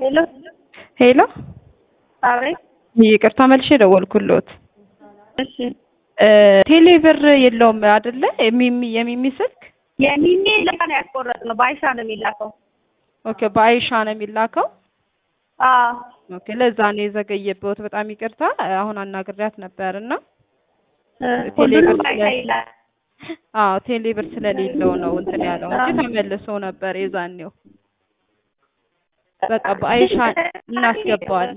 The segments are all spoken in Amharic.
ሄሎ ሄሎ አቤት። ይቅርታ መልሼ ደወልኩልዎት። እሺ ቴሌ ብር የለውም አይደለ? የሚሚ ስልክ የሚሜ ለካ ነው ያስቆረጥነው። በአይሻ ነው የሚላከው። ኦኬ፣ በአይሻ ነው የሚላከው። አዎ ኦኬ፣ ለዛ ነው የዘገየበት። በጣም ይቅርታ። አሁን አናግሪያት ነበርና ቴሌ ብር ሁሉንም አይሻ ይላል። አዎ ቴሌ ብር ስለሌለው ነው እንትን ያለው እንጂ ተመልሶ ነበር የዛኔው። በቃ በአይሻ እናስገባዋለን።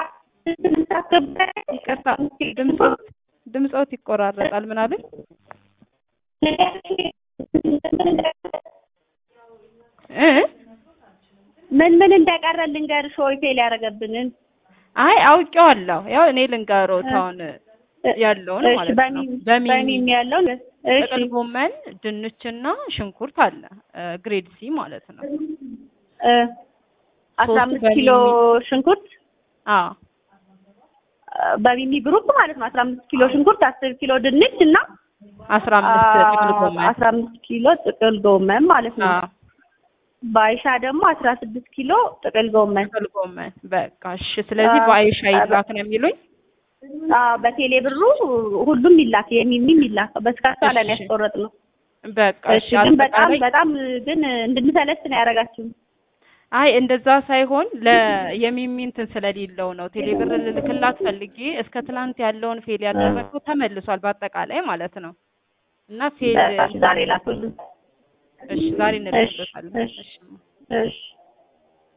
ይቅርታ ድምጾት ይቆራረጣል። ምን አለኝ? ምን እንደቀረ ልንገርሽ ወይ ፌል ያደረገብንን? አይ አውቄዋለሁ። ያው እኔ ልንገሮት አሁን ያለውን ማለት ነው። በሚም ያለው ጥቅል ጎመን፣ ድንችና ሽንኩርት አለ ግሬድ ሲ ማለት ነው። 15 ኪሎ ሽንኩርት በሚሚ ግሩፕ ማለት ነው። 15 ኪሎ ሽንኩርት፣ 10 ኪሎ ድንች እና 15 ጥቅል ጎመን 15 ኪሎ ጥቅል ጎመን ማለት ነው። በአይሻ ደግሞ 16 ኪሎ ጥቅል ጎመን። በቃ እሺ። ስለዚህ በአይሻ ይላክ ነው የሚሉኝ? በቴሌ ብሩ ሁሉም ይላክ፣ የሚሚም ይላክ። በስካታ ላይ ያስቆረጥነው። በቃ እሺ። ግን በጣም ግን እንድንሰለች ነው ያደረጋችሁን። አይ እንደዛ ሳይሆን ለየሚሚ እንትን ስለሌለው ነው። ቴሌ ብር ልልክላት ፈልጌ እስከ ትላንት ያለውን ፌል ያደረገው ተመልሷል በአጠቃላይ ማለት ነው። እና ፌል ዛሬ ላኩልን። እሺ ዛሬ እንልክልታለን። እሺ እሺ